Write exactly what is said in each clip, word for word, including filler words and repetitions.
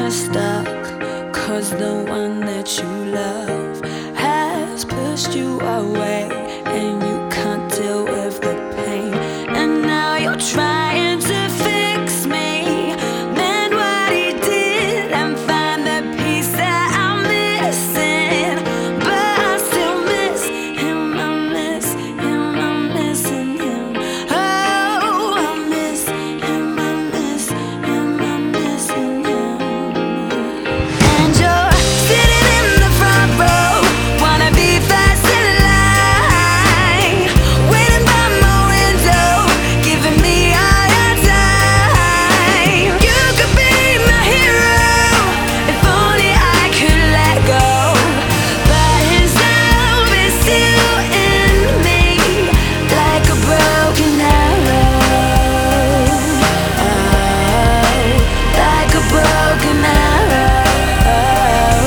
kinda stuck, 'cause the one that you love has pushed you away, and you can't deal with the pain. And now you're trying to fix me, mend what he did and find the piece that I'm missing. But I still miss him, I miss him, I'm missing him. Oh, I miss him, I miss him, I'm missing him. And you're sitting in the front row, wanna be first in line, waiting by my window, giving me all your time. You could be my hero, if only I could let go. But his love is still in me, like a broken arrow. Oh, like a broken arrow.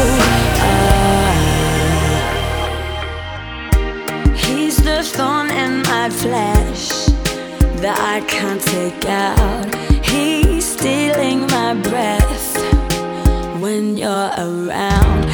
Oh. He's the thorn in my flesh that I can't take out. He's stealing my breath when you're around.